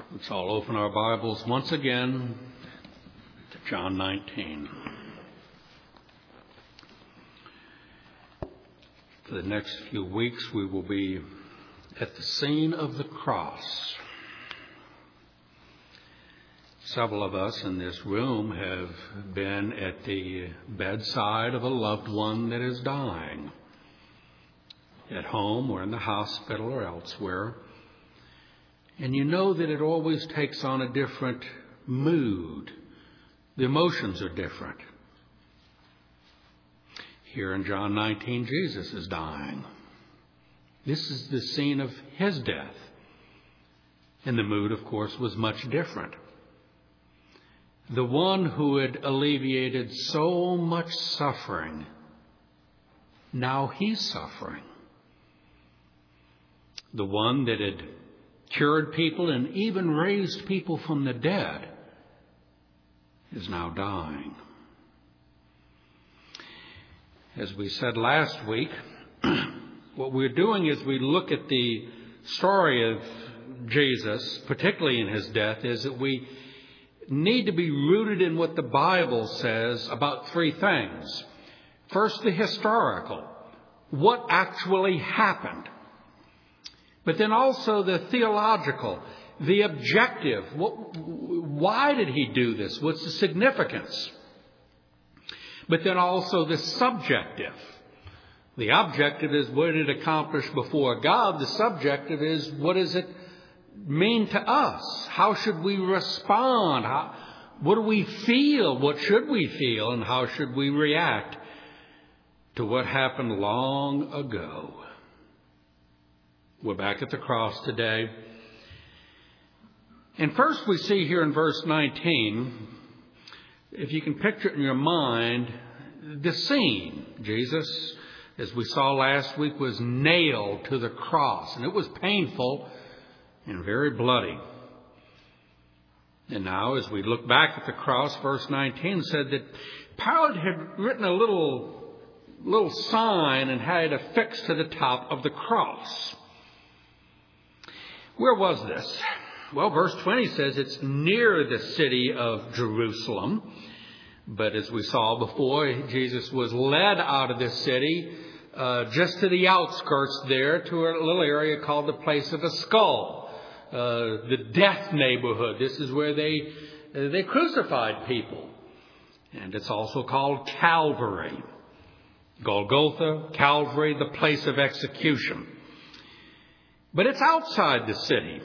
Let's all open our Bibles once again to John 19. For the next few weeks, we will be at the scene of the cross. Several of us in this room have been at the bedside of a loved one that is dying, at home or in the hospital or elsewhere. And you know that it always takes on a different mood. The emotions are different. Here in John 19, Jesus is dying. This is the scene of his death. And the mood, of course, was much different. The one who had alleviated so much suffering, now he's suffering. The one that had cured people and even raised people from the dead is now dying. As we said last week, what we're doing is we look at the story of Jesus, particularly in his death, is that we need to be rooted in what the Bible says about three things. First, the historical. What actually happened? But then also the theological, the objective. Why did he do this? What's the significance? But then also the subjective. The objective is what did it accomplish before God. The subjective is what does it mean to us? How should we respond? What do we feel? What should we feel? And how should we react to what happened long ago? We're back at the cross today. And first we see here in verse 19, if you can picture it in your mind, the scene. Jesus, as we saw last week, was nailed to the cross. And it was painful and very bloody. And now as we look back at the cross, verse 19 said that Pilate had written a little sign and had it affixed to the top of the cross. Where was this? Well, verse 20 says it's near the city of Jerusalem. But as we saw before, Jesus was led out of this city just to the outskirts there to a little area called the Place of a Skull, the death neighborhood. This is where they crucified people. And it's also called Calvary. Golgotha, Calvary, the place of execution. But it's outside the city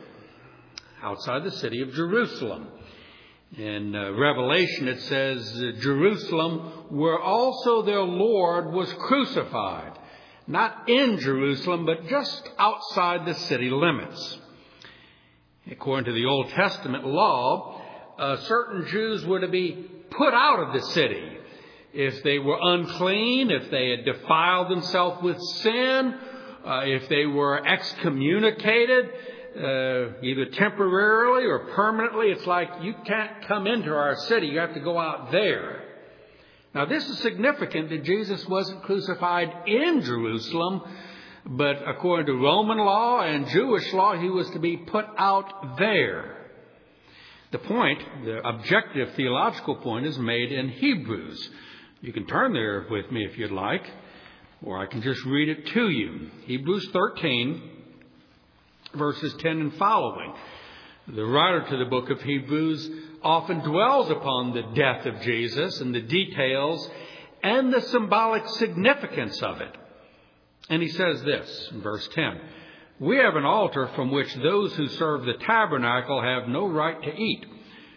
of Jerusalem. In Revelation it says Jerusalem, where also their Lord was crucified. Not in Jerusalem, but just outside the city limits. According to the Old Testament law, certain Jews were to be put out of the city if they were unclean, if they had defiled themselves with sin, if they were excommunicated, either temporarily or permanently. It's like you can't come into our city. You have to go out there. Now, this is significant that Jesus wasn't crucified in Jerusalem, but according to Roman law and Jewish law, he was to be put out there. The point, the objective theological point, is made in Hebrews. You can turn there with me if you'd like, or I can just read it to you. Hebrews 13, verses 10 and following. The writer to the book of Hebrews often dwells upon the death of Jesus and the details and the symbolic significance of it. And he says this in verse 10, "We have an altar from which those who serve the tabernacle have no right to eat.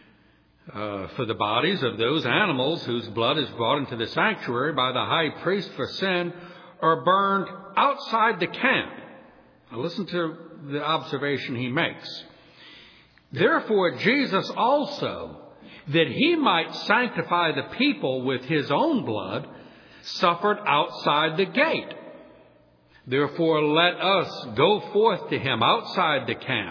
For the bodies of those animals whose blood is brought into the sanctuary by the high priest for sin are burned outside the camp." Now listen to the observation he makes. "Therefore Jesus also, that he might sanctify the people with his own blood, suffered outside the gate. Therefore let us go forth to him outside the camp,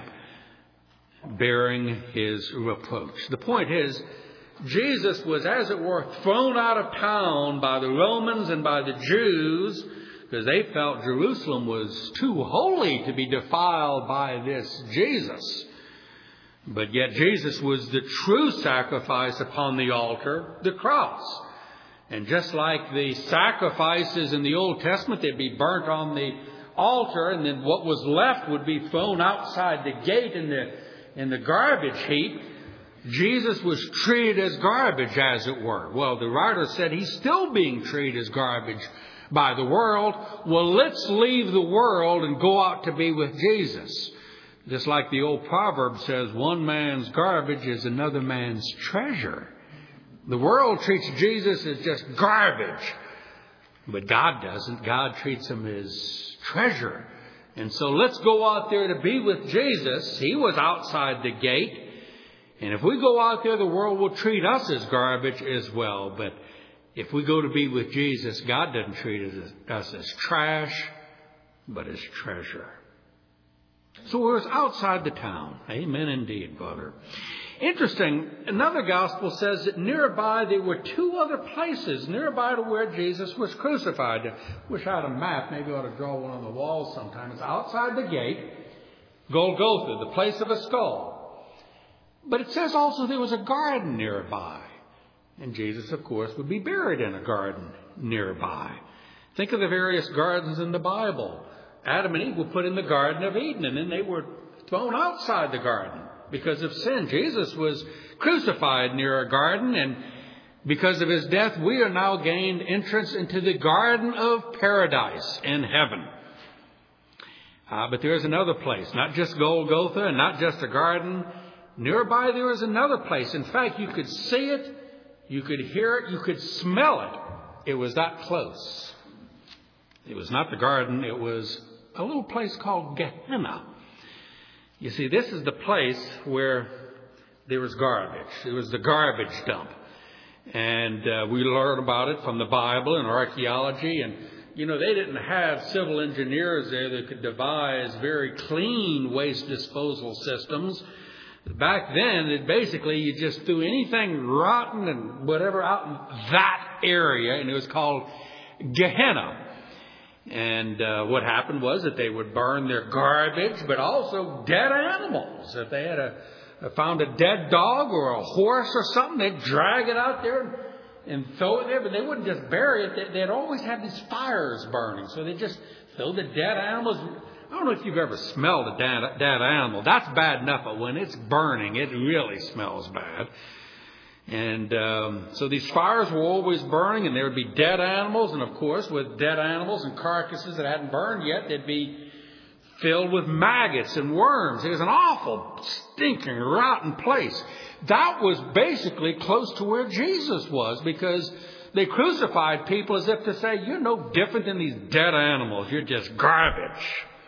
bearing his reproach." The point is, Jesus was, as it were, thrown out of town by the Romans and by the Jews because they felt Jerusalem was too holy to be defiled by this Jesus. But yet Jesus was the true sacrifice upon the altar, the cross. And just like the sacrifices in the Old Testament, they'd be burnt on the altar, and then what was left would be thrown outside the gate in the garbage heap. Jesus was treated as garbage, as it were. Well, the writer said he's still being treated as garbage by the world. Well, let's leave the world and go out to be with Jesus. Just like the old proverb says, one man's garbage is another man's treasure. The world treats Jesus as just garbage. But God doesn't. God treats him as treasure. And so let's go out there to be with Jesus. He was outside the gate. And if we go out there, the world will treat us as garbage as well. But if we go to be with Jesus, God doesn't treat us as trash, but as treasure. So it was outside the town. Amen indeed, brother. Interesting, another gospel says that nearby there were two other places nearby to where Jesus was crucified. I wish I had a map. Maybe I ought to draw one on the wall sometime. It's outside the gate, Golgotha, the place of a skull. But it says also there was a garden nearby. And Jesus, of course, would be buried in a garden nearby. Think of the various gardens in the Bible. Adam and Eve were put in the Garden of Eden, and then they were thrown outside the garden because of sin. Jesus was crucified near a garden, and because of his death, we are now gained entrance into the Garden of Paradise in heaven. But there is another place, not just Golgotha and not just a garden. Nearby there is another place. In fact, you could see it, you could hear it, you could smell it. It was that close. It was not the garden, it was a little place called Gehenna. You see, this is the place where there was garbage. It was the garbage dump. And we learn about it from the Bible and archaeology. And, they didn't have civil engineers there that could devise very clean waste disposal systems. Back then, you just threw anything rotten and whatever out in that area, and it was called Gehenna. And what happened was that they would burn their garbage, but also dead animals. If they had found a dead dog or a horse or something, they'd drag it out there and throw it there. But they wouldn't just bury it. They'd always have these fires burning. So they just throw the dead animals. I don't know if you've ever smelled a dead animal. That's bad enough, but when it's burning, it really smells bad. And so these fires were always burning, and there would be dead animals. And, of course, with dead animals and carcasses that hadn't burned yet, they'd be filled with maggots and worms. It was an awful, stinking, rotten place. That was basically close to where Jesus was, because they crucified people as if to say, you're no different than these dead animals. You're just garbage.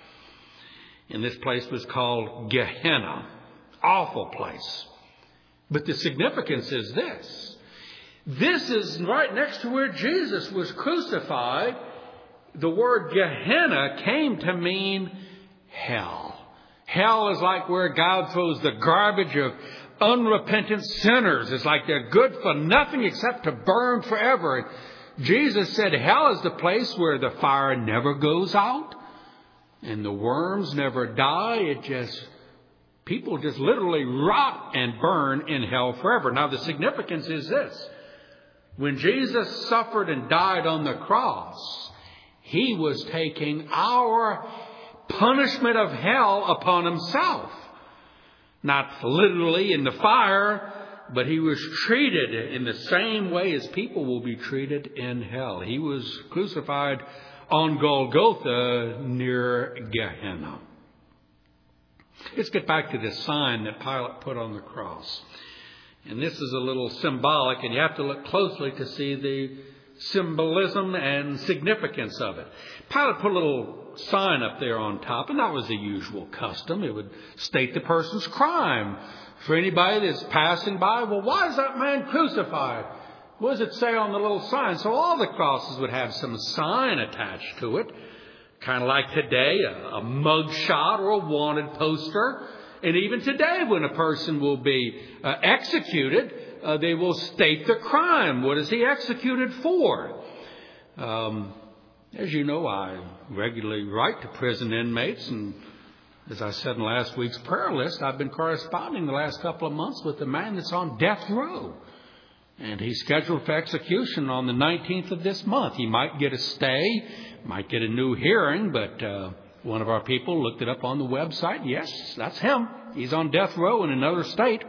And this place was called Gehenna. Awful place. But the significance is this. This is right next to where Jesus was crucified. The word Gehenna came to mean hell. Hell is like where God throws the garbage of unrepentant sinners. It's like they're good for nothing except to burn forever. Jesus said hell is the place where the fire never goes out and the worms never die. People just literally rot and burn in hell forever. Now, the significance is this. When Jesus suffered and died on the cross, he was taking our punishment of hell upon himself. Not literally in the fire, but he was treated in the same way as people will be treated in hell. He was crucified on Golgotha near Gehenna. Let's get back to this sign that Pilate put on the cross. And this is a little symbolic, and you have to look closely to see the symbolism and significance of it. Pilate put a little sign up there on top, and that was the usual custom. It would state the person's crime. For anybody that's passing by, well, why is that man crucified? What does it say on the little sign? So all the crosses would have some sign attached to it. Kind of like today, a mug shot or a wanted poster. And even today, when a person will be executed, they will state the crime. What is he executed for? As you know, I regularly write to prison inmates, and As I said in last week's prayer list, I've been corresponding the last couple of months with a man that's on death row. And he's scheduled for execution on the 19th of this month. He might get a stay, might get a new hearing, but one of our people looked it up on the website. Yes, that's him. He's on death row in another state.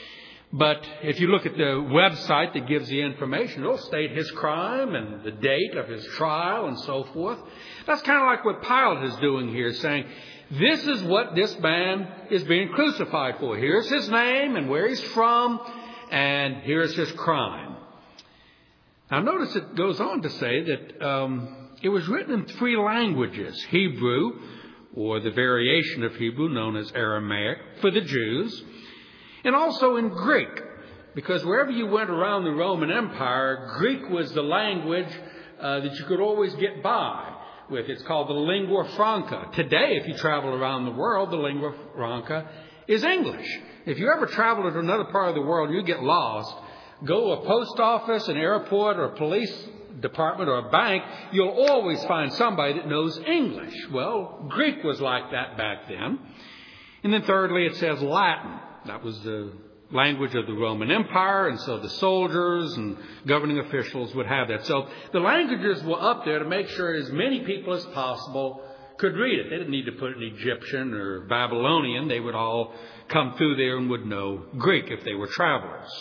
But if you look at the website that gives the information, it'll state his crime and the date of his trial and so forth. That's kind of like what Pilate is doing here, saying, this is what this man is being crucified for. Here's his name and where he's from, and here's his crime. Now notice it goes on to say that it was written in 3 languages: Hebrew, or the variation of Hebrew known as Aramaic, for the Jews, and also in Greek, because wherever you went around the Roman Empire, Greek was the language that you could always get by with. It's called the lingua franca. Today, if you travel around the world, the lingua franca is English. If you ever travel to another part of the world, you get lost, go to a post office, an airport, or a police department, or a bank, you'll always find somebody that knows English. Well, Greek was like that back then. And then thirdly, it says Latin. That was the language of the Roman Empire, and so the soldiers and governing officials would have that. So the languages were up there to make sure as many people as possible could read it. They didn't need to put an Egyptian or Babylonian. They would all come through there and would know Greek if they were travelers.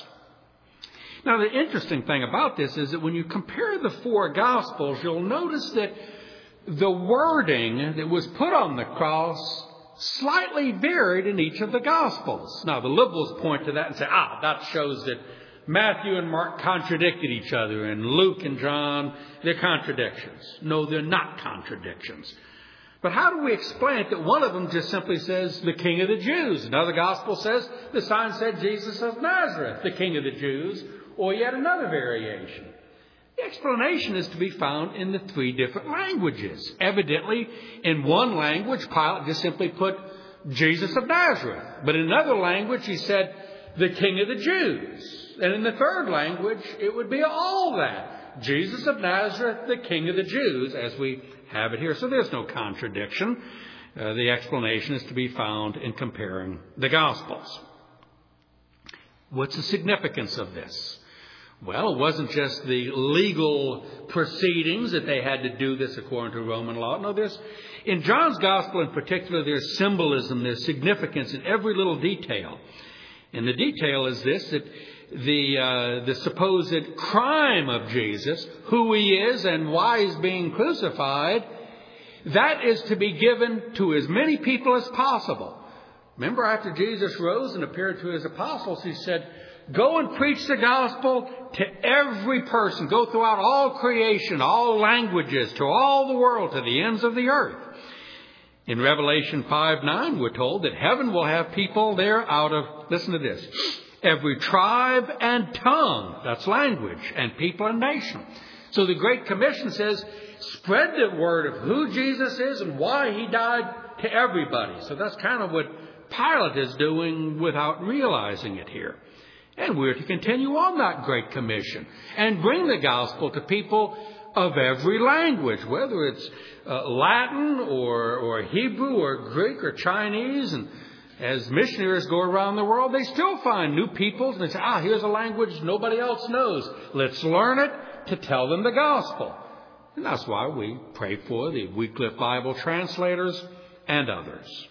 Now, the interesting thing about this is that when you compare the 4 Gospels, you'll notice that the wording that was put on the cross slightly varied in each of the Gospels. Now, the liberals point to that and say, that shows that Matthew and Mark contradicted each other, and Luke and John, they're contradictions. No, they're not contradictions. But how do we explain it that one of them just simply says, the King of the Jews? Another Gospel says, the sign said Jesus of Nazareth, the King of the Jews, or yet another variation. The explanation is to be found in the 3 different languages. Evidently, in one language, Pilate just simply put Jesus of Nazareth. But in another language, he said, the King of the Jews. And in the third language, it would be all that. Jesus of Nazareth, the King of the Jews, as we have it here. So there's no contradiction. The explanation is to be found in comparing the Gospels. What's the significance of this? Well, it wasn't just the legal proceedings that they had to do this according to Roman law. No, in John's Gospel in particular, there's symbolism, there's significance in every little detail. And the detail is this, that the supposed crime of Jesus, who he is and why he's being crucified, that is to be given to as many people as possible. Remember, after Jesus rose and appeared to his apostles, he said, go and preach the gospel to every person. Go throughout all creation, all languages, to all the world, to the ends of the earth. In Revelation 5:9, we're told that heaven will have people there out of, listen to this, every tribe and tongue, that's language, and people and nation. So the Great Commission says, spread the word of who Jesus is and why he died to everybody. So that's kind of what Pilate is doing without realizing it here. And we're to continue on that Great Commission and bring the gospel to people of every language, whether it's Latin or Hebrew or Greek or Chinese. And as missionaries go around the world, they still find new peoples and they say, here's a language nobody else knows. Let's learn it to tell them the gospel. And that's why we pray for the Wycliffe Bible translators and others.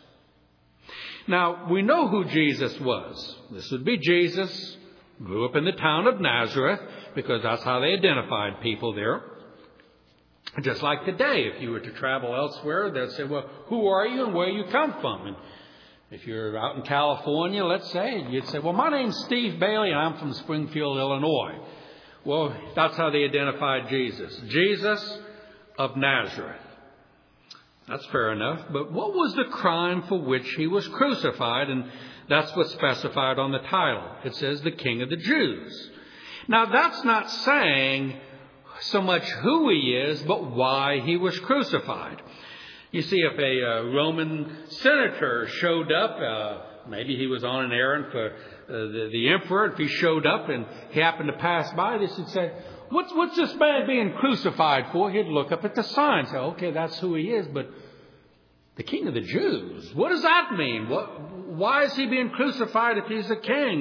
Now, we know who Jesus was. This would be Jesus, grew up in the town of Nazareth, because that's how they identified people there. Just like today, if you were to travel elsewhere, they'd say, well, who are you and where you come from? And if you're out in California, let's say, you'd say, well, my name's Steve Bailey and I'm from Springfield, Illinois. Well, that's how they identified Jesus. Jesus of Nazareth. That's fair enough. But what was the crime for which he was crucified? And that's what's specified on the title. It says the King of the Jews. Now, that's not saying so much who he is, but why he was crucified. You see, if a Roman senator showed up, maybe he was on an errand for the emperor. If he showed up and he happened to pass by this, he'd say, what's this man being crucified for? He'd look up at the sign and say, okay, that's who he is, but The King of the Jews? What does that mean? Why is he being crucified if he's a king?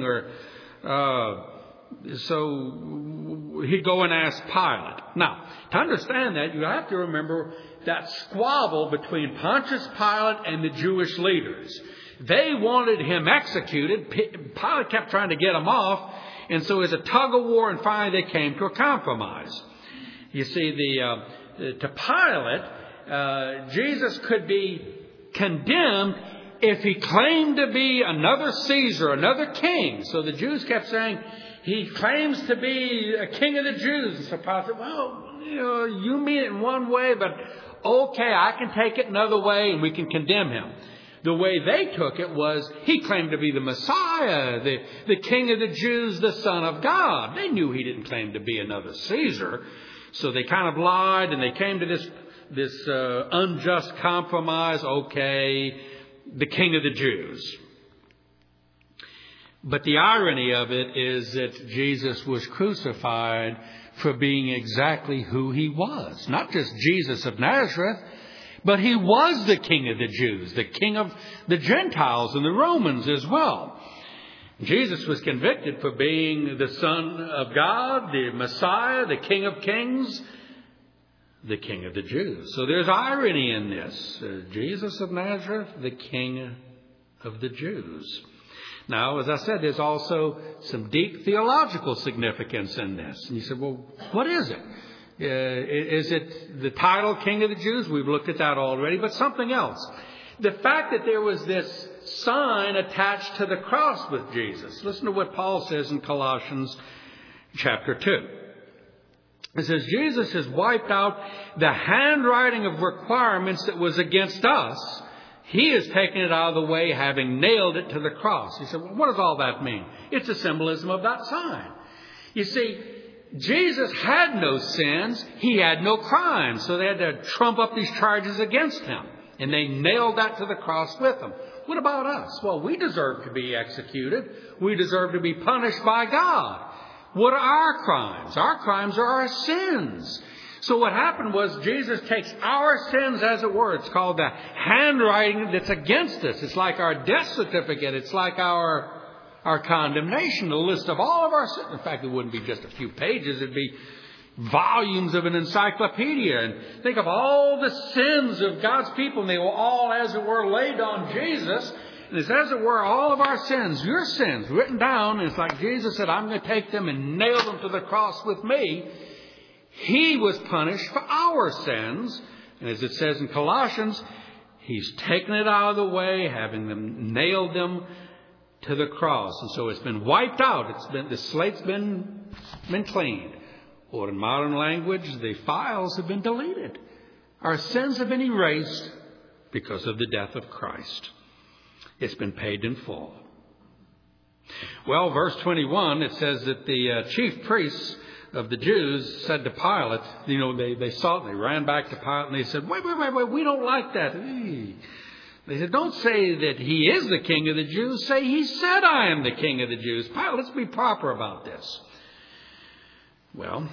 So he'd go and ask Pilate. Now, to understand that, you have to remember that squabble between Pontius Pilate and the Jewish leaders. They wanted him executed. Pilate kept trying to get him off. And so it was a tug of war, and finally they came to a compromise. You see, to Pilate, Jesus could be condemned if he claimed to be another Caesar, another king. So the Jews kept saying, he claims to be a king of the Jews. And so Pilate said, well, you mean it in one way, but okay, I can take it another way, and we can condemn him. The way they took it was he claimed to be the Messiah, the King of the Jews, the Son of God. They knew he didn't claim to be another Caesar. So they kind of lied, and they came to this unjust compromise. Okay, the King of the Jews. But the irony of it is that Jesus was crucified for being exactly who he was. Not just Jesus of Nazareth, but he was the King of the Jews, the King of the Gentiles and the Romans as well. Jesus was convicted for being the Son of God, the Messiah, the King of Kings, the King of the Jews. So there's irony in this. Jesus of Nazareth, the King of the Jews. Now, as I said, there's also some deep theological significance in this. And you said, well, what is it? Is it the title King of the Jews? We've looked at that already, but something else. The fact that there was this sign attached to the cross with Jesus. Listen to what Paul says in Colossians chapter 2. It says, Jesus has wiped out the handwriting of requirements that was against us. He has taken it out of the way, having nailed it to the cross. He said, well, what does all that mean? It's a symbolism of that sign. You see, Jesus had no sins. He had no crimes. So they had to trump up these charges against him. And they nailed that to the cross with him. What about us? Well, we deserve to be executed. We deserve to be punished by God. What are our crimes? Our crimes are our sins. So what happened was Jesus takes our sins, as it were. It's called the handwriting that's against us. It's like our death certificate. It's like our condemnation, a list of all of our sins. In fact, it wouldn't be just a few pages. It'd be volumes of an encyclopedia. And think of all the sins of God's people. And they were all, as it were, laid on Jesus. And it's, as it were, all of our sins, your sins, written down. And it's like Jesus said, I'm going to take them and nail them to the cross with me. He was punished for our sins. And as it says in Colossians, He's taken it out of the way, having them nailed them to the cross. And so it's been wiped out. The slate's been cleaned. Or in modern language, the files have been deleted. Our sins have been erased because of the death of Christ. It's been paid in full. Well, verse 21, it says that the chief priests of the Jews said to Pilate, they saw it, they ran back to Pilate and they said, wait, we don't like that. They said, don't say that he is the King of the Jews. Say he said, I am the King of the Jews. Pilate, let's be proper about this. Well,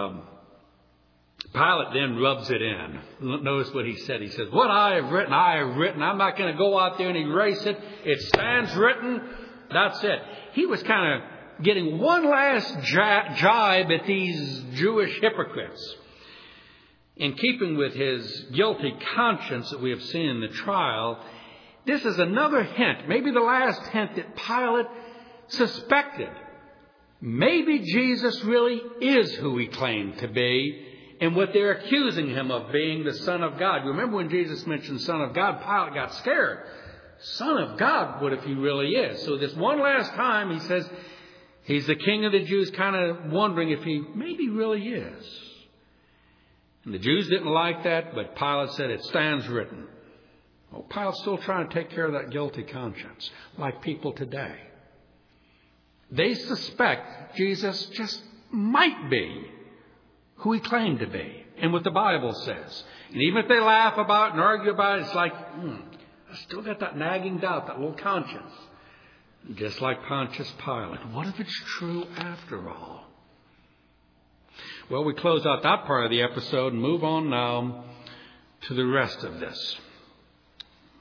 Pilate then rubs it in. Notice what he said. He says, what I have written, I have written. I'm not going to go out there and erase it. It stands written. That's it. He was kind of getting one last jibe at these Jewish hypocrites. In keeping with his guilty conscience that we have seen in the trial, this is another hint, maybe the last hint that Pilate suspected. Maybe Jesus really is who he claimed to be and what they're accusing him of being, the Son of God. You remember when Jesus mentioned Son of God, Pilate got scared. Son of God, what if he really is? So this one last time he says he's the King of the Jews, kind of wondering if he maybe really is. And the Jews didn't like that, but Pilate said it stands written. Well, Pilate's still trying to take care of that guilty conscience, like people today. They suspect Jesus just might be who he claimed to be and what the Bible says. And even if they laugh about it and argue about it, it's like, I still got that nagging doubt, that little conscience. Just like Pontius Pilate. What if it's true after all? Well, we close out that part of the episode and move on now to the rest of this.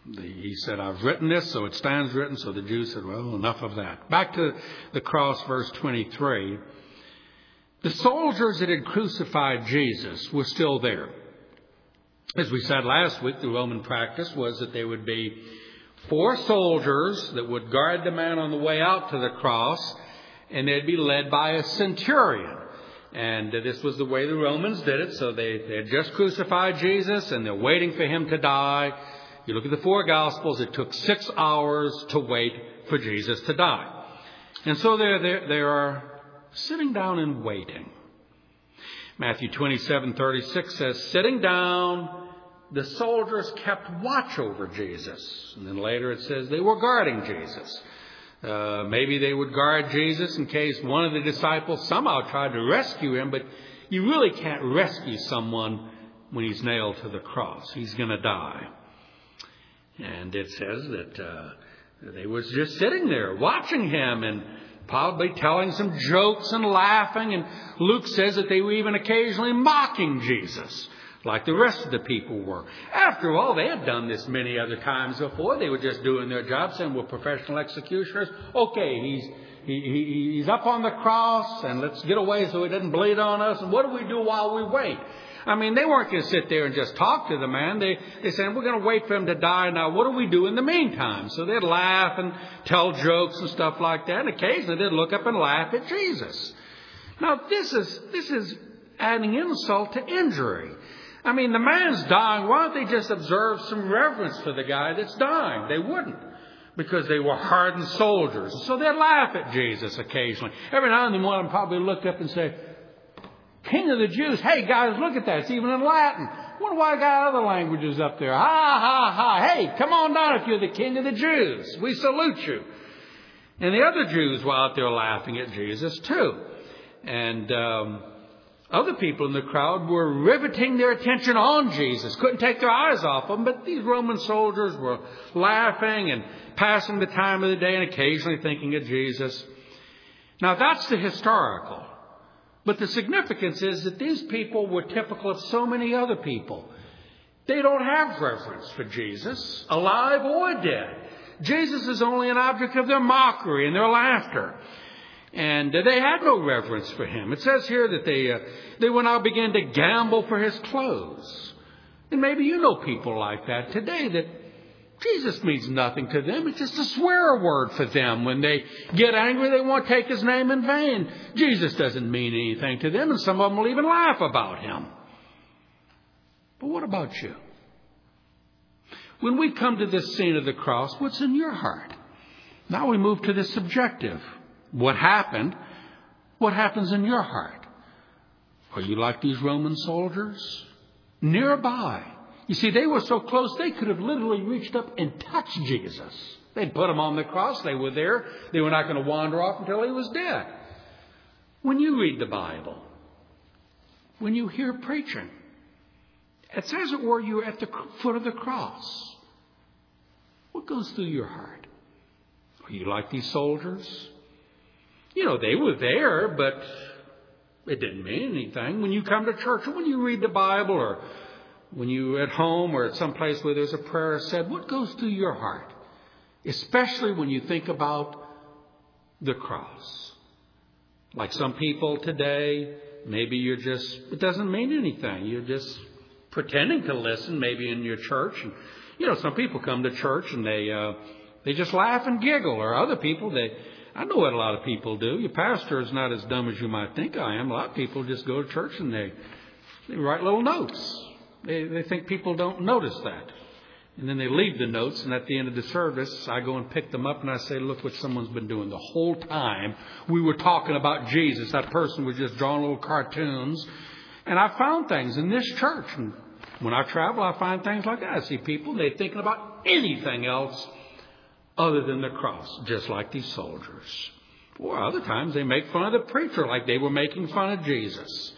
He said, I've written this, so it stands written. So the Jews said, well, enough of that. Back to the cross, verse 23. The soldiers that had crucified Jesus were still there. As we said last week, the Roman practice was that there would be 4 soldiers that would guard the man on the way out to the cross, and they'd be led by a centurion. And this was the way the Romans did it. So they had just crucified Jesus, and they're waiting for him to die. You look at the 4 Gospels, it took 6 hours to wait for Jesus to die. And so they are sitting down and waiting. Matthew 27:36 says, sitting down, the soldiers kept watch over Jesus. And then later it says they were guarding Jesus. Maybe they would guard Jesus in case one of the disciples somehow tried to rescue him, but you really can't rescue someone when he's nailed to the cross. He's going to die. And it says that they was just sitting there watching him and probably telling some jokes and laughing. And Luke says that they were even occasionally mocking Jesus, like the rest of the people were. After all, they had done this many other times before. They were just doing their job, saying, we're professional executioners. Okay, he's up on the cross, and let's get away so he doesn't bleed on us. And what do we do while we wait? I mean, they weren't going to sit there and just talk to the man. They said, we're going to wait for him to die. Now, what do we do in the meantime? So they'd laugh and tell jokes and stuff like that. And occasionally they'd look up and laugh at Jesus. Now, this is adding insult to injury. I mean, the man's dying. Why don't they just observe some reverence for the guy that's dying? They wouldn't, because they were hardened soldiers. So they'd laugh at Jesus occasionally. Every now and then one of them probably look up and say, King of the Jews. Hey, guys, look at that. It's even in Latin. Wonder why I got other languages up there. Ha, ha, ha. Hey, come on down if you're the King of the Jews. We salute you. And the other Jews were out there laughing at Jesus too. And other people in the crowd were riveting their attention on Jesus. Couldn't take their eyes off him. But these Roman soldiers were laughing and passing the time of the day and occasionally thinking of Jesus. Now, that's the historical. But the significance is that these people were typical of so many other people. They don't have reverence for Jesus, alive or dead. Jesus is only an object of their mockery and their laughter. And they had no reverence for him. It says here that they will now begin to gamble for his clothes. And maybe you know people like that today, that Jesus means nothing to them. It's just a swear word for them. When they get angry, they won't take his name in vain. Jesus doesn't mean anything to them, and some of them will even laugh about him. But what about you? When we come to this scene of the cross, what's in your heart? Now we move to the subjective. What happened? What happens in your heart? Are you like these Roman soldiers? Nearby. You see, they were so close, they could have literally reached up and touched Jesus. They'd put him on the cross. They were there. They were not going to wander off until he was dead. When you read the Bible, when you hear preaching, it's as it were you're at the foot of the cross. What goes through your heart? Are you like these soldiers? You know, they were there, but it didn't mean anything. When you come to church or when you read the Bible or when you're at home or at some place where there's a prayer said, what goes through your heart? Especially when you think about the cross. Like some people today, maybe it doesn't mean anything. You're just pretending to listen, maybe in your church. And, you know, some people come to church and they just laugh and giggle. Or other people, I know what a lot of people do. Your pastor is not as dumb as you might think I am. A lot of people just go to church and they write little notes. They think people don't notice that. And then they leave the notes, and at the end of the service, I go and pick them up, and I say, look what someone's been doing the whole time. We were talking about Jesus. That person was just drawing little cartoons. And I found things in this church. And when I travel, I find things like that. I see people, they're thinking about anything else other than the cross, just like these soldiers. Or other times, they make fun of the preacher like they were making fun of Jesus.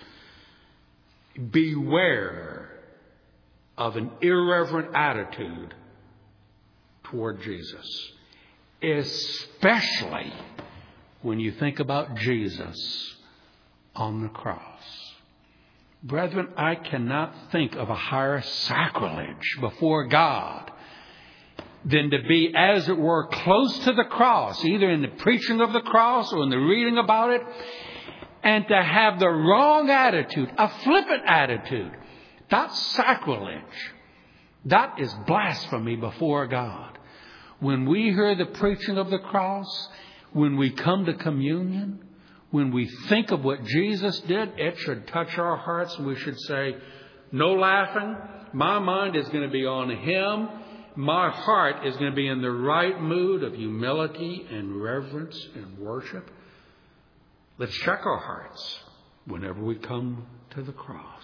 Beware of an irreverent attitude toward Jesus, especially when you think about Jesus on the cross. Brethren, I cannot think of a higher sacrilege before God than to be, as it were, close to the cross, either in the preaching of the cross or in the reading about it, and to have the wrong attitude, a flippant attitude. That's sacrilege. That is blasphemy before God. When we hear the preaching of the cross, when we come to communion, when we think of what Jesus did, it should touch our hearts. We should say, no laughing. My mind is going to be on Him. My heart is going to be in the right mood of humility and reverence and worship. Let's check our hearts whenever we come to the cross.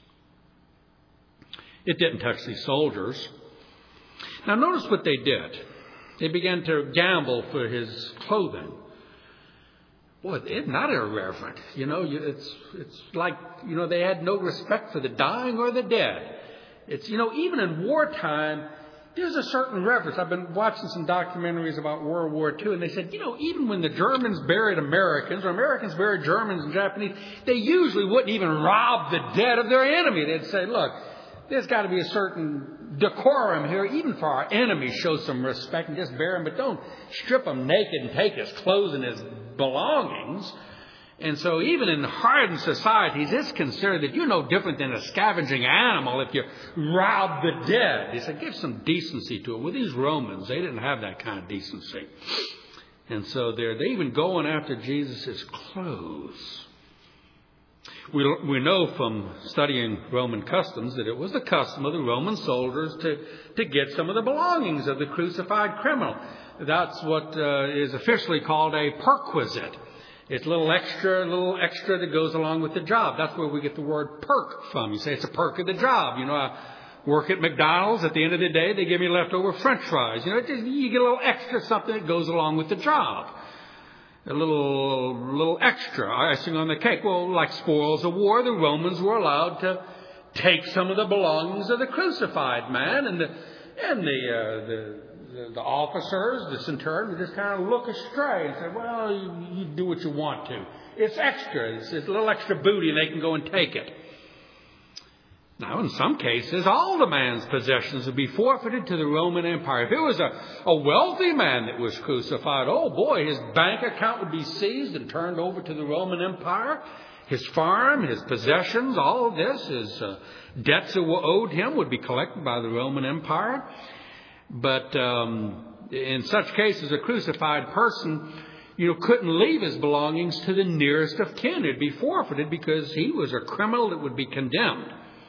It didn't touch these soldiers. Now notice what they did. They began to gamble for his clothing. Boy, it's not irreverent. It's like, they had no respect for the dying or the dead. It's, even in wartime, there's a certain reverence. I've been watching some documentaries about World War II, and they said, even when the Germans buried Americans, or Americans buried Germans and Japanese, they usually wouldn't even rob the dead of their enemy. They'd say, look, there's got to be a certain decorum here, even for our enemies. Show some respect and just bury him, but don't strip him naked and take his clothes and his belongings. And so even in hardened societies, it's considered that you're no different than a scavenging animal if you rob the dead. He said, give some decency to it. Well, these Romans, they didn't have that kind of decency. And so they're even going after Jesus' clothes. We know from studying Roman customs that it was the custom of the Roman soldiers to get some of the belongings of the crucified criminal. That's what is officially called a perquisite. It's a little extra that goes along with the job. That's where we get the word perk from. You say it's a perk of the job. I work at McDonald's. At the end of the day, they give me leftover French fries. You get a little extra something that goes along with the job. A little extra icing on the cake. Well, like spoils of war, the Romans were allowed to take some of the belongings of the crucified man, and the officers, the centurion, would just kind of look astray and say, well, you do what you want to. It's extra. It's a little extra booty, and they can go and take it. Now, in some cases, all the man's possessions would be forfeited to the Roman Empire. If it was a wealthy man that was crucified, oh boy, his bank account would be seized and turned over to the Roman Empire. His farm, his possessions, all of this, his debts that were owed him would be collected by the Roman Empire. But in such cases, a crucified person, couldn't leave his belongings to the nearest of kin. It'd be forfeited because he was a criminal that would be condemned.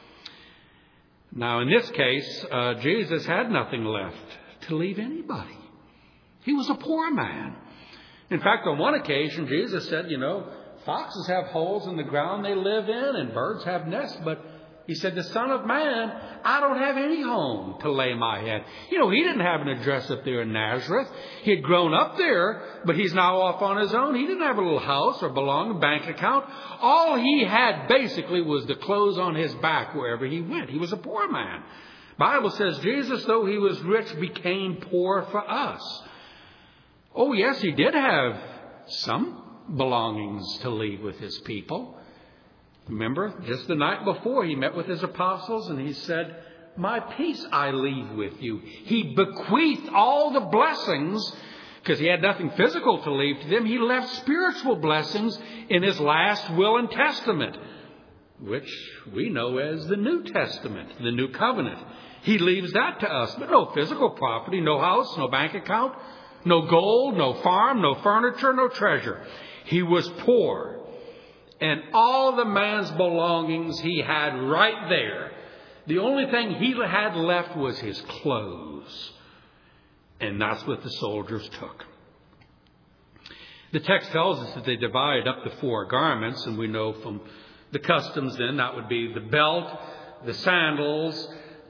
Now, in this case, Jesus had nothing left to leave anybody. He was a poor man. In fact, on one occasion, Jesus said, foxes have holes in the ground they live in and birds have nests, but He said, the Son of Man, I don't have any home to lay my head. He didn't have an address up there in Nazareth. He had grown up there, but he's now off on his own. He didn't have a little house or belonging bank account. All he had basically was the clothes on his back wherever he went. He was a poor man. The Bible says Jesus, though he was rich, became poor for us. Oh, yes, he did have some belongings to leave with his people. Remember, just the night before, he met with his apostles and he said, my peace I leave with you. He bequeathed all the blessings, because he had nothing physical to leave to them. He left spiritual blessings in his last will and testament, which we know as the New Testament, the New Covenant. He leaves that to us, but no physical property, no house, no bank account, no gold, no farm, no furniture, no treasure. He was poor. And all the man's belongings he had right there. The only thing he had left was his clothes. And that's what the soldiers took. The text tells us that they divided up the 4 garments. And we know from the customs then that would be the belt, the sandals,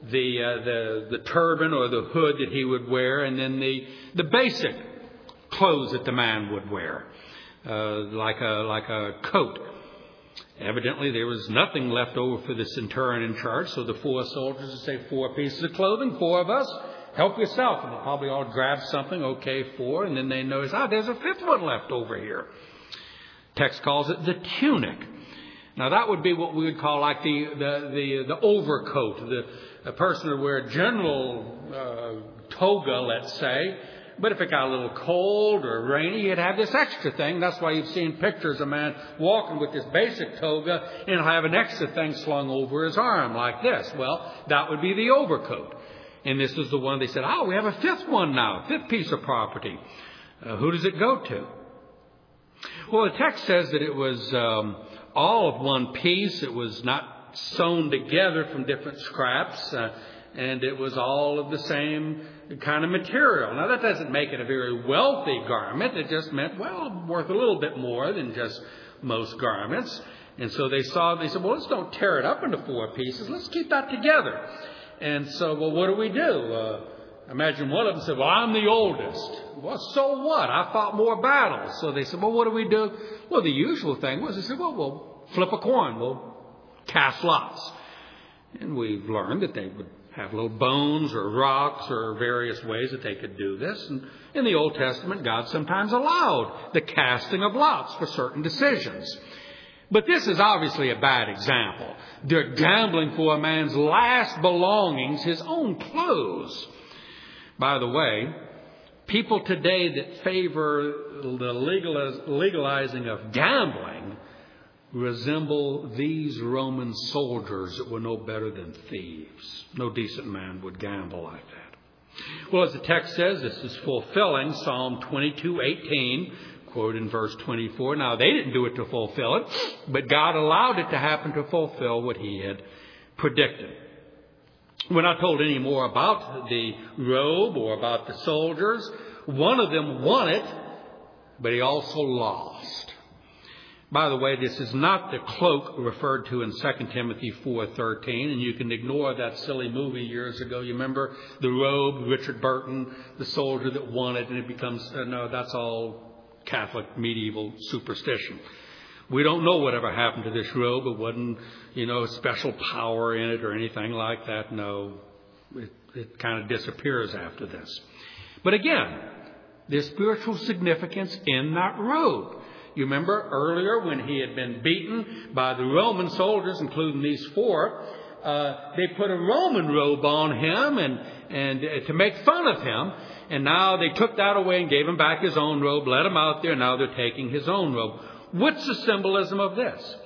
the turban or the hood that he would wear. And then the basic clothes that the man would wear. Like a coat. Evidently, there was nothing left over for the centurion in charge, so the 4 soldiers would say, 4 pieces of clothing, 4 of us, help yourself. And they probably all grabbed something, okay, 4, and then they notice, there's a 5th one left over here. Text calls it the tunic. Now, that would be what we would call like the overcoat, a person would wear a general toga, let's say. But if it got a little cold or rainy, he'd have this extra thing. That's why you've seen pictures of a man walking with this basic toga and have an extra thing slung over his arm like this. Well, that would be the overcoat. And this is the one they said, oh, we have a fifth one now, fifth piece of property. Who does it go to? Well, the text says that it was all of one piece. It was not sewn together from different scraps. And it was all of the same kind of material. Now, that doesn't make it a very wealthy garment. It just meant, well, worth a little bit more than just most garments. And so they said, well, let's don't tear it up into four pieces. Let's keep that together. And so, well, what do we do? Imagine one of them said, well, I'm the oldest. Well, so what? I fought more battles. So they said, well, what do we do? Well, the usual thing was, they said, well, we'll flip a coin. We'll cast lots. And we've learned that they would have little bones or rocks or various ways that they could do this. And in the Old Testament, God sometimes allowed the casting of lots for certain decisions. But this is obviously a bad example. They're gambling for a man's last belongings, his own clothes. By the way, people today that favor the legalizing of gambling resemble these Roman soldiers that were no better than thieves. No decent man would gamble like that. Well, as the text says, this is fulfilling Psalm 22:18, quoted in verse 24. Now, they didn't do it to fulfill it, but God allowed it to happen to fulfill what he had predicted. We're not told any more about the robe or about the soldiers. One of them won it, but he also lost. By the way, this is not the cloak referred to in 2 Timothy 4:13, and you can ignore that silly movie years ago. You remember the robe, Richard Burton, the soldier that won it, and it becomes, no, that's all Catholic medieval superstition. We don't know whatever happened to this robe. It wasn't, special power in it or anything like that. No, it kind of disappears after this. But again, there's spiritual significance in that robe. You remember earlier when he had been beaten by the Roman soldiers, including these four, they put a Roman robe on him and to make fun of him. And now they took that away and gave him back his own robe, let him out there. Now they're taking his own robe. What's the symbolism of this?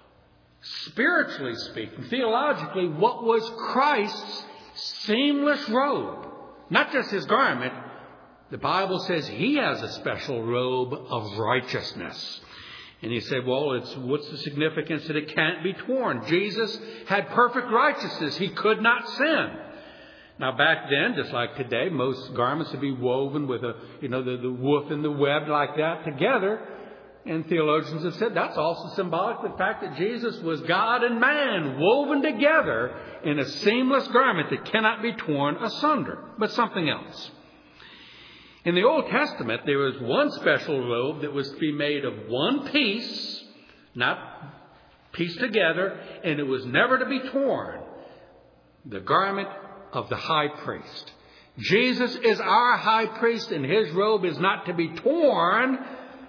Spiritually speaking, theologically, what was Christ's seamless robe? Not just his garment. The Bible says he has a special robe of righteousness. And you say, well, what's the significance that it can't be torn? Jesus had perfect righteousness. He could not sin. Now, back then, just like today, most garments would be woven with the woof and the web like that together. And theologians have said that's also symbolic of the fact that Jesus was God and man woven together in a seamless garment that cannot be torn asunder. But something else. In the Old Testament, there was one special robe that was to be made of one piece, not pieced together, and it was never to be torn. The garment of the high priest. Jesus is our high priest, and his robe is not to be torn.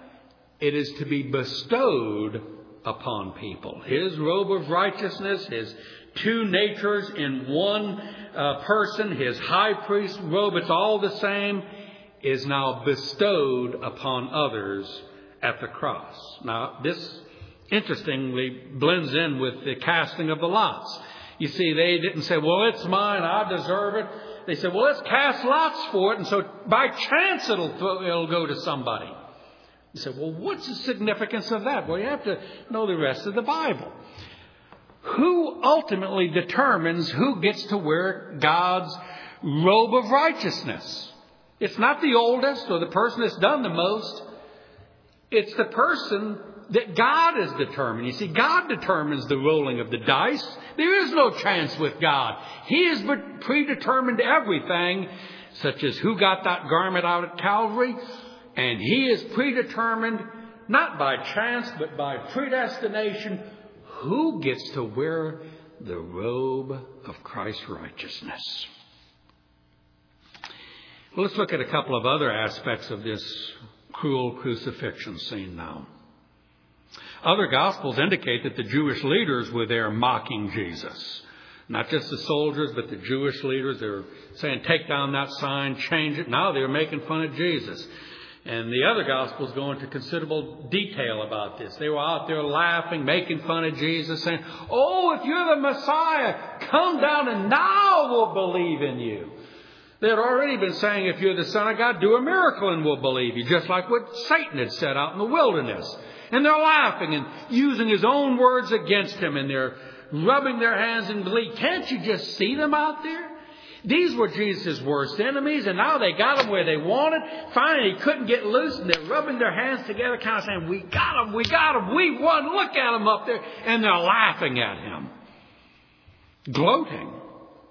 It is to be bestowed upon people. His robe of righteousness, his two natures in one person, his high priest robe, it's all the same, is now bestowed upon others at the cross. Now, this interestingly blends in with the casting of the lots. You see, they didn't say, well, it's mine, I deserve it. They said, well, let's cast lots for it, and so by chance it'll go to somebody. You say, well, what's the significance of that? Well, you have to know the rest of the Bible. Who ultimately determines who gets to wear God's robe of righteousness? It's not the oldest or the person that's done the most. It's the person that God has determined. You see, God determines the rolling of the dice. There is no chance with God. He has predetermined everything, such as who got that garment out at Calvary. And he is predetermined, not by chance, but by predestination, who gets to wear the robe of Christ's righteousness. Well, let's look at a couple of other aspects of this cruel crucifixion scene now. Other Gospels indicate that the Jewish leaders were there mocking Jesus. Not just the soldiers, but the Jewish leaders. They were saying, take down that sign, change it. Now they were making fun of Jesus. And the other Gospels go into considerable detail about this. They were out there laughing, making fun of Jesus, saying, oh, if you're the Messiah, come down and now we'll believe in you. They had already been saying, if you're the Son of God, do a miracle and we'll believe you, just like what Satan had said out in the wilderness. And they're laughing and using his own words against him, and they're rubbing their hands in glee. Can't you just see them out there? These were Jesus' worst enemies, and now they got him where they wanted. Finally, he couldn't get loose, and they're rubbing their hands together, kind of saying, we got him, we won, look at him up there. And they're laughing at him, gloating.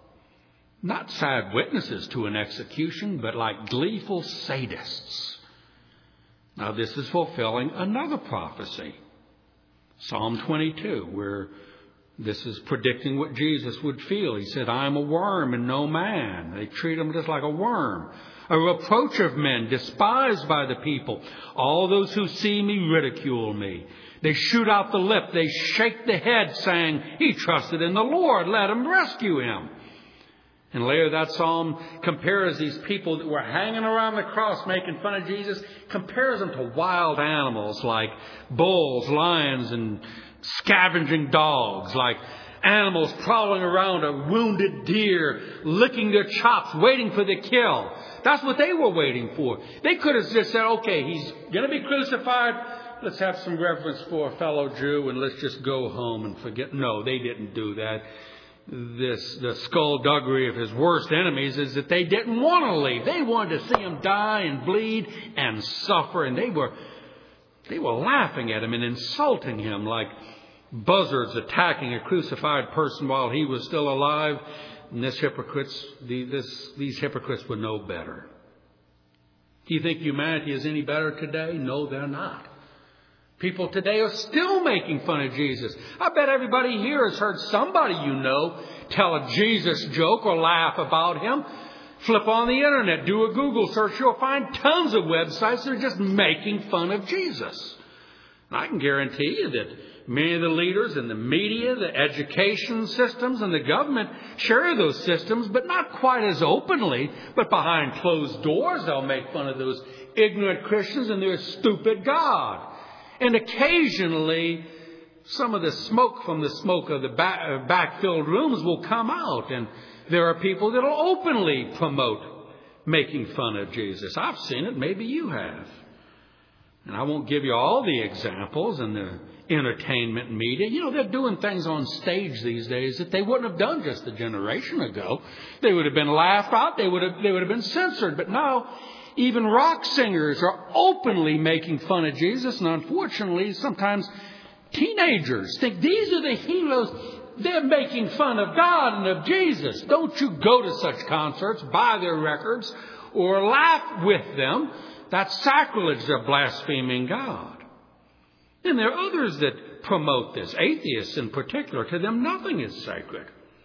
Not sad witnesses to an execution, but like gleeful sadists. Now, this is fulfilling another prophecy, Psalm 22, where this is predicting what Jesus would feel. He said, I am a worm and no man. They treat him just like a worm. A reproach of men, despised by the people. All those who see me ridicule me. They shoot out the lip. They shake the head, saying, he trusted in the Lord. Let him rescue him. And later that psalm compares these people that were hanging around the cross making fun of Jesus, compares them to wild animals like bulls, lions, and scavenging dogs, like animals prowling around a wounded deer, licking their chops, waiting for the kill. That's what they were waiting for. They could have just said, okay, he's going to be crucified. Let's have some reverence for a fellow Jew and let's just go home and forget. No, they didn't do that. The skullduggery of his worst enemies is that they didn't want to leave. They wanted to see him die and bleed and suffer. And they were laughing at him and insulting him like buzzards attacking a crucified person while he was still alive. And these hypocrites would know better. Do you think humanity is any better today? No, they're not. People today are still making fun of Jesus. I bet everybody here has heard somebody you know tell a Jesus joke or laugh about him. Flip on the internet, do a Google search. You'll find tons of websites that are just making fun of Jesus. And I can guarantee you that many of the leaders in the media, the education systems, and the government share those systems, but not quite as openly. But behind closed doors, they'll make fun of those ignorant Christians and their stupid God. And occasionally, some of the smoke from the smoke of the back-filled rooms will come out. And there are people that will openly promote making fun of Jesus. I've seen it. Maybe you have. And I won't give you all the examples in the entertainment media. You know, they're doing things on stage these days that they wouldn't have done just a generation ago. They would have been laughed out. They would have been censored. But now, even rock singers are openly making fun of Jesus. And unfortunately, sometimes teenagers think these are the heroes. They're making fun of God and of Jesus. Don't you go to such concerts, buy their records, or laugh with them. That's sacrilege. They're blaspheming God. And there are others that promote this, atheists in particular. To them, nothing is sacred.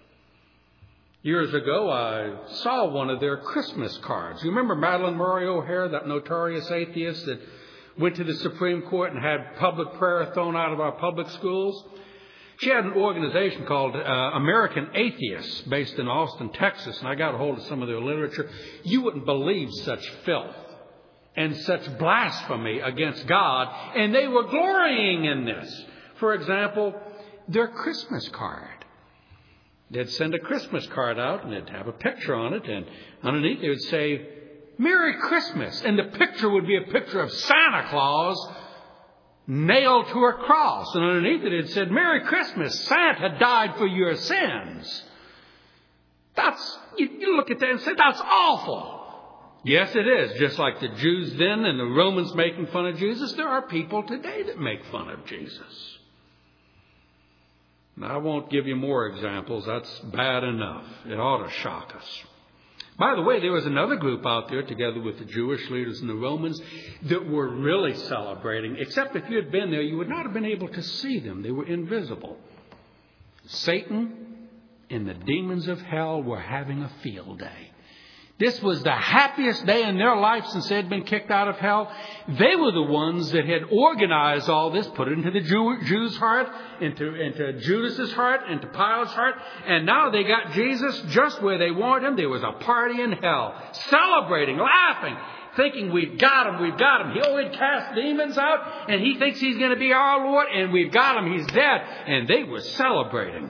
Years ago, I saw one of their Christmas cards. You remember Madalyn Murray O'Hair, that notorious atheist that went to the Supreme Court and had public prayer thrown out of our public schools? She had an organization called American Atheists based in Austin, Texas, and I got a hold of some of their literature. You wouldn't believe such filth and such blasphemy against God, and they were glorying in this. For example, their Christmas card. They'd send a Christmas card out, and they'd have a picture on it, and underneath it would say, Merry Christmas, and the picture would be a picture of Santa Claus nailed to a cross, and underneath it said, Merry Christmas, Santa died for your sins. You look at that and say, that's awful. Yes, it is. Just like the Jews then and the Romans making fun of Jesus, there are people today that make fun of Jesus. Now, I won't give you more examples. That's bad enough. It ought to shock us. By the way, there was another group out there together with the Jewish leaders and the Romans that were really celebrating. Except if you had been there, you would not have been able to see them. They were invisible. Satan and the demons of hell were having a field day. This was the happiest day in their life since they had been kicked out of hell. They were the ones that had organized all this, put it into the Jews' heart, into Judas's heart, into Pilate's heart. And now they got Jesus just where they wanted him. There was a party in hell, celebrating, laughing, thinking we've got him, we've got him. He'll cast demons out, and he thinks he's going to be our Lord, and we've got him, he's dead. And they were celebrating.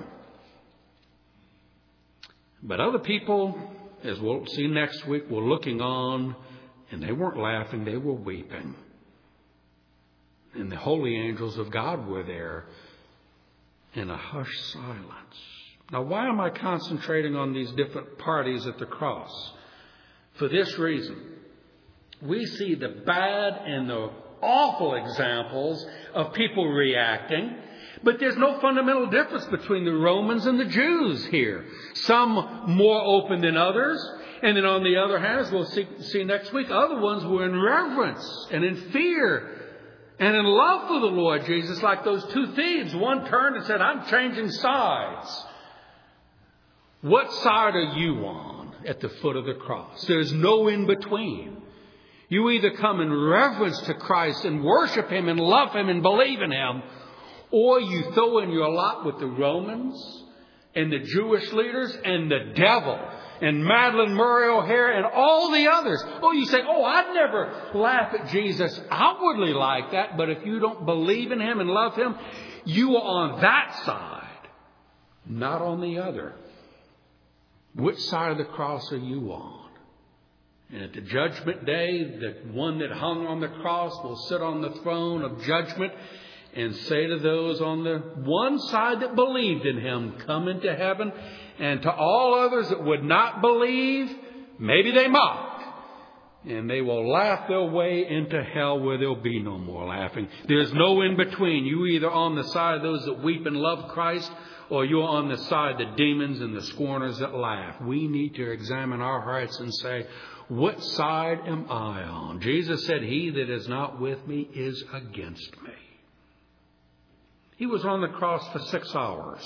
But other people, as we'll see next week, were looking on, and they weren't laughing, they were weeping. And the holy angels of God were there in a hushed silence. Now, why am I concentrating on these different parties at the cross? For this reason. We see the bad and the awful examples of people reacting, but there's no fundamental difference between the Romans and the Jews here. Some more open than others. And then on the other hand, as we'll see next week, other ones were in reverence and in fear and in love for the Lord Jesus, like those two thieves. One turned and said, I'm changing sides. What side are you on at the foot of the cross? There's no in between. You either come in reverence to Christ and worship him and love him and believe in him, or you throw in your lot with the Romans and the Jewish leaders and the devil and Madeleine Murray O'Hair and all the others. Oh, you say, I'd never laugh at Jesus outwardly like that. But if you don't believe in him and love him, you are on that side, not on the other. Which side of the cross are you on? And at the judgment day, the one that hung on the cross will sit on the throne of judgment and say to those on the one side that believed in him, come into heaven. And to all others that would not believe, maybe they mocked. And they will laugh their way into hell where there'll be no more laughing. There's no in between. You're either on the side of those that weep and love Christ, or you're on the side of the demons and the scorners that laugh. We need to examine our hearts and say, what side am I on? Jesus said, he that is not with me is against me. He was on the cross for 6 hours.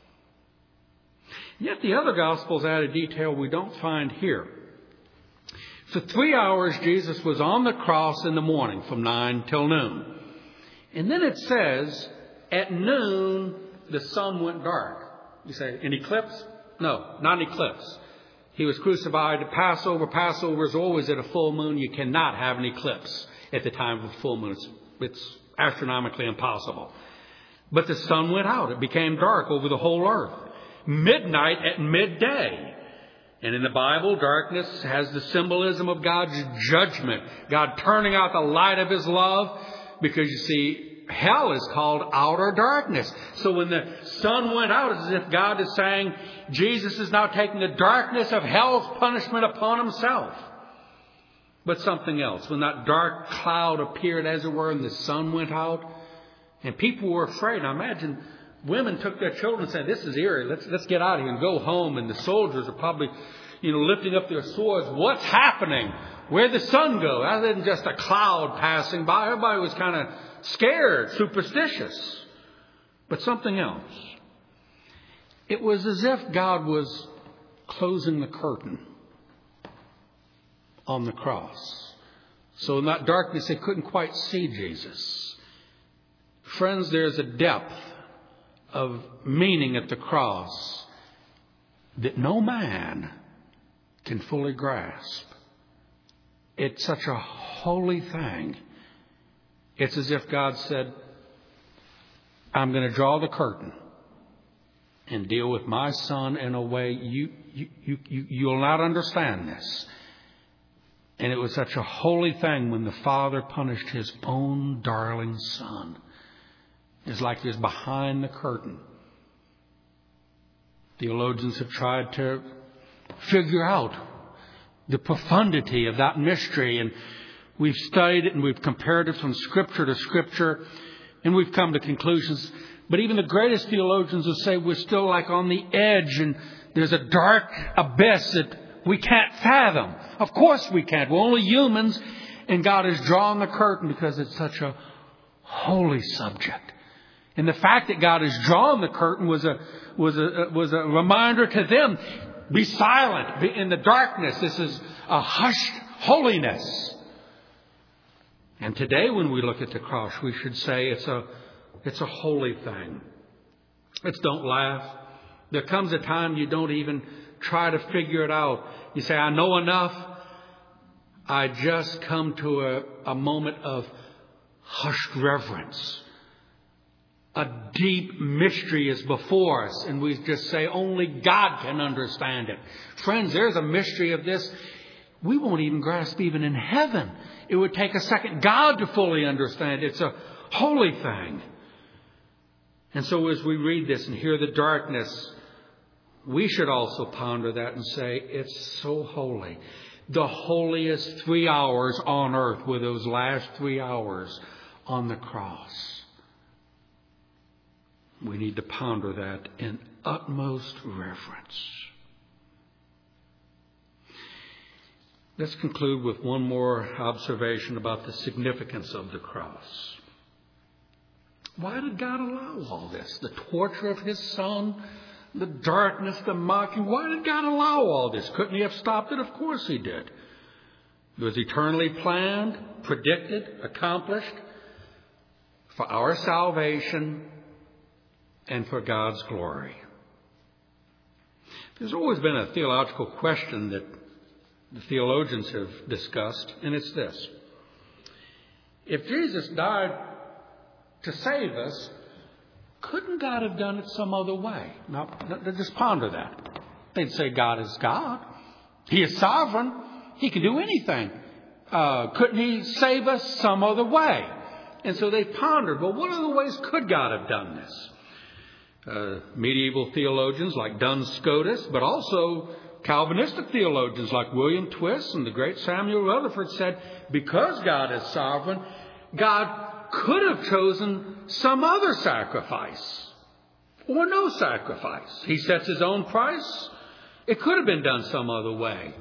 Yet the other Gospels add a detail we don't find here. For 3 hours, Jesus was on the cross in the morning from 9 till noon. And then it says, at noon, the sun went dark. You say, an eclipse? No, not an eclipse. He was crucified at Passover. Passover is always at a full moon. You cannot have an eclipse at the time of a full moon. It's astronomically impossible. But the sun went out. It became dark over the whole earth. Midnight at midday. And in the Bible, darkness has the symbolism of God's judgment. God turning out the light of his love. Because you see, hell is called outer darkness. So when the sun went out, it's as if God is saying, Jesus is now taking the darkness of hell's punishment upon himself. But something else. When that dark cloud appeared, as it were, and the sun went out, and people were afraid. Now imagine women took their children and said, this is eerie. Let's get out of here and go home. And the soldiers are probably, lifting up their swords. What's happening? Where'd the sun go? Other than just a cloud passing by. Everybody was kind of scared, superstitious. But something else. It was as if God was closing the curtain on the cross. So in that darkness, they couldn't quite see Jesus. Friends, there's a depth of meaning at the cross that no man can fully grasp. It's such a holy thing. It's as if God said, I'm going to draw the curtain and deal with my son in a way you'll not understand this. And it was such a holy thing when the Father punished his own darling son. It's like he's behind the curtain. Theologians have tried to figure out the profundity of that mystery, and we've studied it and we've compared it from Scripture to Scripture, and we've come to conclusions. But even the greatest theologians will say we're still like on the edge, and there's a dark abyss that we can't fathom. Of course we can't. We're only humans, and God has drawn the curtain because it's such a holy subject. And the fact that God has drawn the curtain was a reminder to them. be silent, be in the darkness. This is a hushed holiness. And today when we look at the cross, we should say it's a holy thing. It's don't laugh. There comes a time you don't even try to figure it out. You say, I know enough. I just come to a moment of hushed reverence. A deep mystery is before us, and we just say only God can understand it. Friends, there's a mystery of this we won't even grasp even in heaven. It would take a second God to fully understand. It's a holy thing. And so as we read this and hear the darkness, we should also ponder that and say, it's so holy. The holiest 3 hours on earth were those last 3 hours on the cross. We need to ponder that in utmost reverence. Let's conclude with one more observation about the significance of the cross. Why did God allow all this? The torture of His Son, the darkness, the mocking. Why did God allow all this? Couldn't He have stopped it? Of course He did. It was eternally planned, predicted, accomplished for our salvation and for God's glory. There's always been a theological question that the theologians have discussed, and it's this. If Jesus died to save us, couldn't God have done it some other way? Now, just ponder that. They'd say God is God. He is sovereign. He can do anything. Couldn't He save us some other way? And so they pondered, well, what other ways could God have done this? Medieval theologians like Duns Scotus, but also Calvinistic theologians like William Twist and the great Samuel Rutherford said, because God is sovereign, God could have chosen some other sacrifice or no sacrifice. He sets His own price. It could have been done some other way.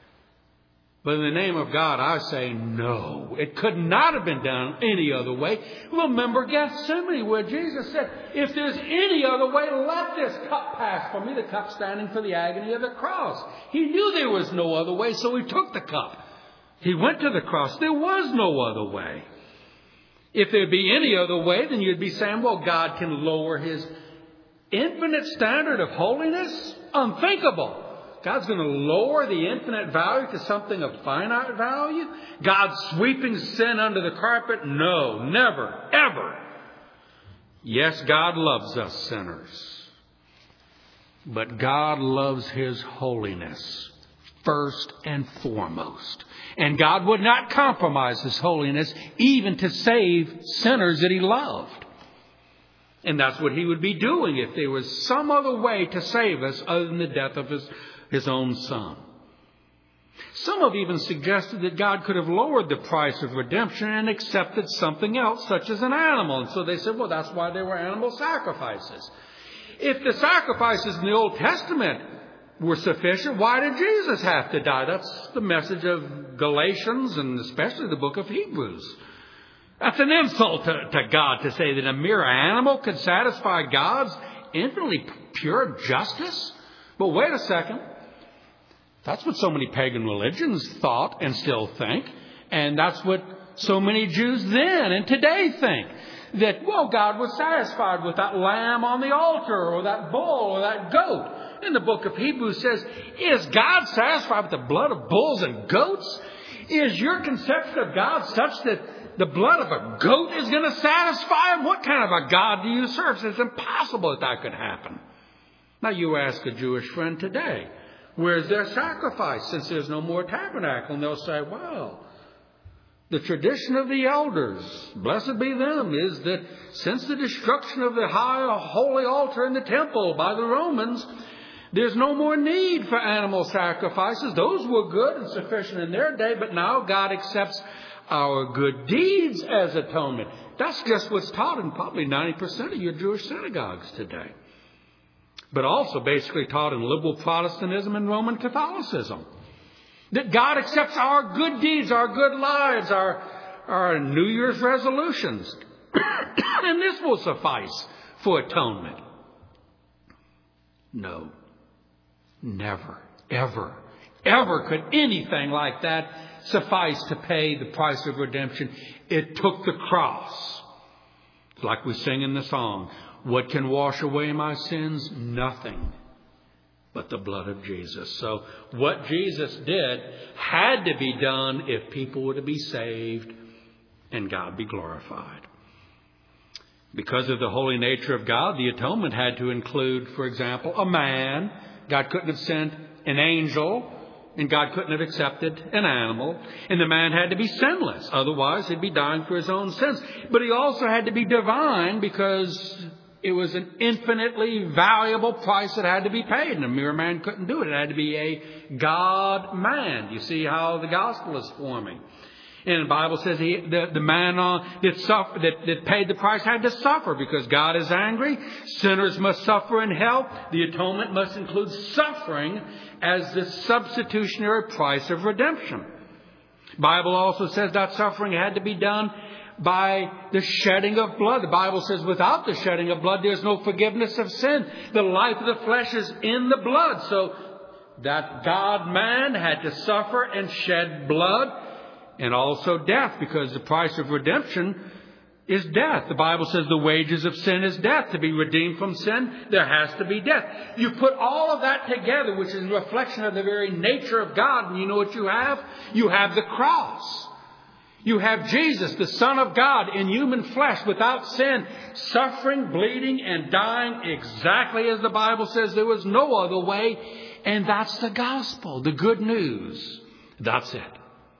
But in the name of God, I say no. It could not have been done any other way. Remember Gethsemane, where Jesus said, if there's any other way, let this cup pass from me. The cup standing for the agony of the cross. He knew there was no other way, so He took the cup. He went to the cross. There was no other way. If there'd be any other way, then you'd be saying, well, God can lower His infinite standard of holiness? Unthinkable. God's going to lower the infinite value to something of finite value? God sweeping sin under the carpet? No, never, ever. Yes, God loves us sinners. But God loves His holiness first and foremost. And God would not compromise His holiness even to save sinners that He loved. And that's what He would be doing if there was some other way to save us other than the death of His own Son. Some have even suggested that God could have lowered the price of redemption and accepted something else, such as an animal. And so they said, well, that's why there were animal sacrifices. If the sacrifices in the Old Testament were sufficient, why did Jesus have to die? That's the message of Galatians and especially the book of Hebrews. That's an insult to God to say that a mere animal could satisfy God's infinitely pure justice. But wait a second. That's what so many pagan religions thought and still think. And that's what so many Jews then and today think. That, well, God was satisfied with that lamb on the altar or that bull or that goat. And the book of Hebrews says, is God satisfied with the blood of bulls and goats? Is your conception of God such that the blood of a goat is going to satisfy Him? What kind of a God do you serve? It's impossible that could happen. Now you ask a Jewish friend today, where's their sacrifice since there's no more tabernacle? And they'll say, well, the tradition of the elders, blessed be them, is that since the destruction of the high holy altar in the temple by the Romans, there's no more need for animal sacrifices. Those were good and sufficient in their day, but now God accepts our good deeds as atonement. That's just what's taught in probably 90% of your Jewish synagogues today. But also basically taught in liberal Protestantism and Roman Catholicism. That God accepts our good deeds, our good lives, our New Year's resolutions. And this will suffice for atonement. No. Never, ever, ever could anything like that suffice to pay the price of redemption. It took the cross. It's like we sing in the song, what can wash away my sins? Nothing but the blood of Jesus. So what Jesus did had to be done if people were to be saved and God be glorified. Because of the holy nature of God, the atonement had to include, for example, a man. God couldn't have sent an angel, and God couldn't have accepted an animal. And the man had to be sinless. Otherwise, he'd be dying for his own sins. But he also had to be divine because it was an infinitely valuable price that had to be paid. And a mere man couldn't do it. It had to be a God-man. You see how the gospel is forming. And the Bible says the man that paid the price had to suffer because God is angry. Sinners must suffer in hell. The atonement must include suffering as the substitutionary price of redemption. The Bible also says that suffering had to be done by the shedding of blood. The Bible says without the shedding of blood, there's no forgiveness of sin. The life of the flesh is in the blood. So that God-man had to suffer and shed blood. And also death, because the price of redemption is death. The Bible says the wages of sin is death. To be redeemed from sin, there has to be death. You put all of that together, which is a reflection of the very nature of God, and you know what you have? You have the cross. You have Jesus, the Son of God, in human flesh, without sin, suffering, bleeding, and dying exactly as the Bible says. There was no other way. And that's the gospel, the good news. That's it.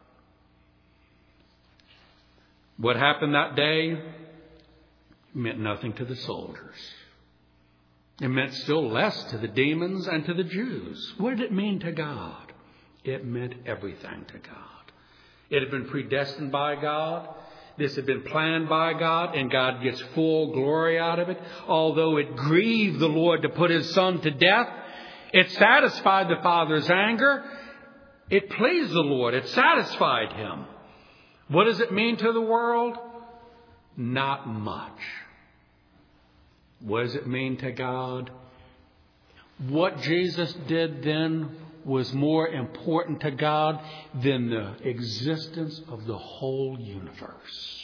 What happened that day meant nothing to the soldiers. It meant still less to the demons and to the Jews. What did it mean to God? It meant everything to God. It had been predestined by God. This had been planned by God, and God gets full glory out of it. Although it grieved the Lord to put His Son to death, it satisfied the Father's anger. It pleased the Lord. It satisfied Him. What does it mean to the world? Not much. What does it mean to God? What Jesus did then was more important to God than the existence of the whole universe.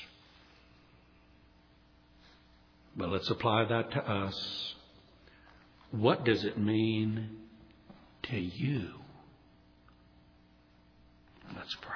But let's apply that to us. What does it mean to you? Let's pray.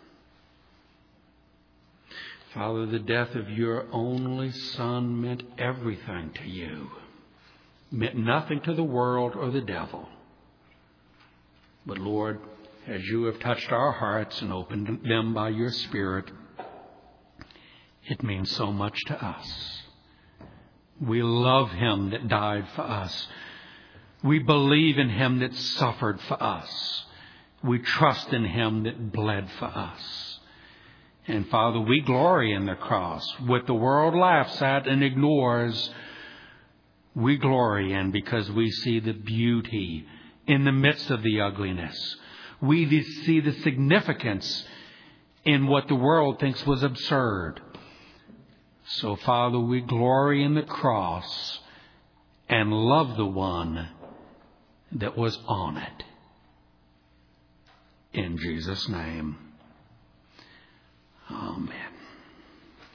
Father, the death of your only Son meant everything to you. Meant nothing to the world or the devil. But Lord, as you have touched our hearts and opened them by your Spirit, it means so much to us. We love Him that died for us. We believe in Him that suffered for us. We trust in Him that bled for us. And Father, we glory in the cross. What the world laughs at and ignores, we glory in because we see the beauty in the midst of the ugliness. We see the significance in what the world thinks was absurd. So, Father, we glory in the cross and love the one that was on it. In Jesus' name. Amen.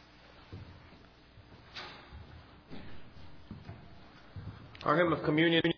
Our hymn of communion